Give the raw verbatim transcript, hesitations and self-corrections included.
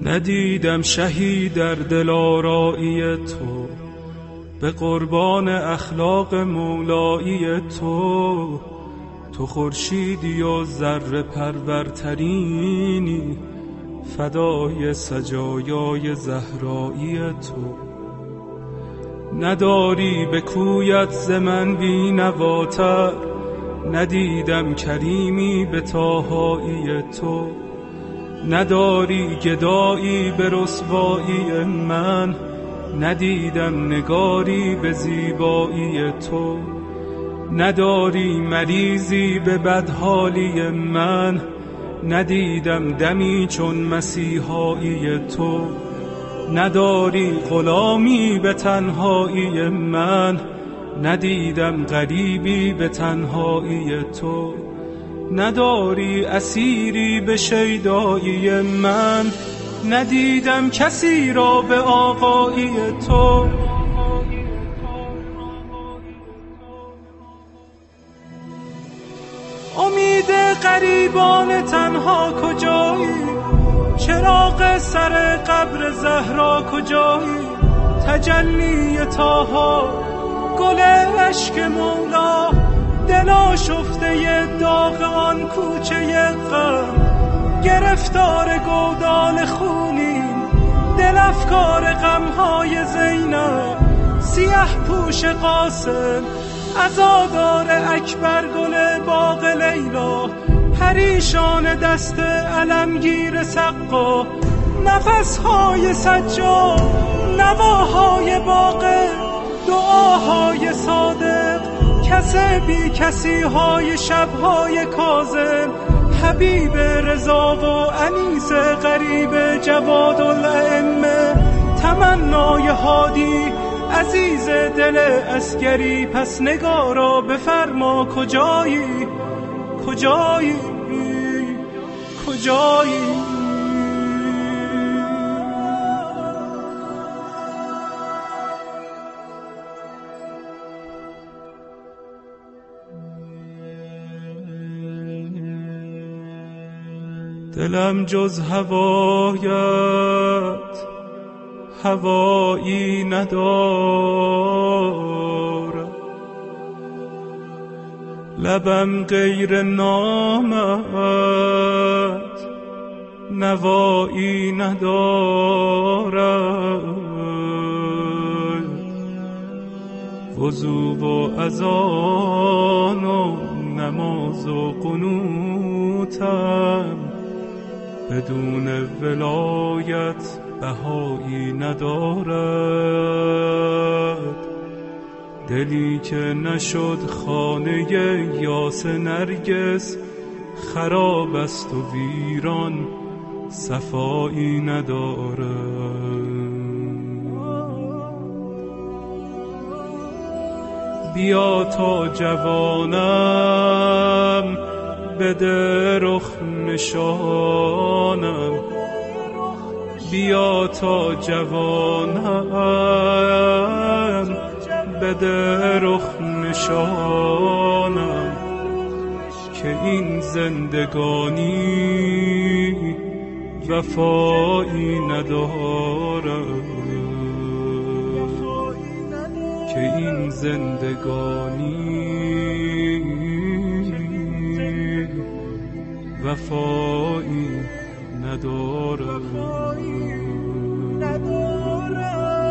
ندیدم شهی در دلارایی تو، به قربان اخلاق مولایی تو. تو خورشیدی و ذره پرورترینی، فدای سجایای زهرایی تو. نداری به کویت ز من بی نواتر، ندیدم کریمی به طاهایی تو. نداری گدایی به رسوایی من، ندیدم نگاری به زیبایی تو. نداری مریضی به بدحالی من، ندیدم دمی چون مسیحایی تو. نداری غلامی به تنهایی من، ندیدم غریبی به تنهایی تو. نداری اسیری به شیدایی من، ندیدم کسی را به آقایی تو. امید غریبان تنها کجایی؟ چراغ سر قبر زهرا کجایی؟ تجلی طاها، گل عشق مولا، دل آشفته داغ آن کوچه غم. گرفتار گودال خونیم، دل افکار غمهای زینب. سیه پوش قاسم، عزادار اکبر، گل باغ لیلا. پریشان دست علمگیر سقا، نفسهای سجاد، نواهای باغ، دعاهای صادق. کس بی کسی های شبهای کاظم، حبیب رضا و انیس غریب جواد الائمه. تمنای هادی عزیز دل عسکری، پس نگارا بفرما کجایی؟ کجایی؟ کجایی؟ دلم جز هوایت هوایی ندارد، لبم غیر نامت نوایی ندارد. وضو و اذان و نماز و قنوتم، بدون ولایت بهایی ندارد. دلی که نشد خانه یاس نرگس، خراب است و ویران صفایی ندارد. بیا تا جوانم بده رخ نشانم، بیا تا جوانم بده رخ نشانم. که این زندگانی وفایی ندارد، که این زندگانی وفایی ندارد.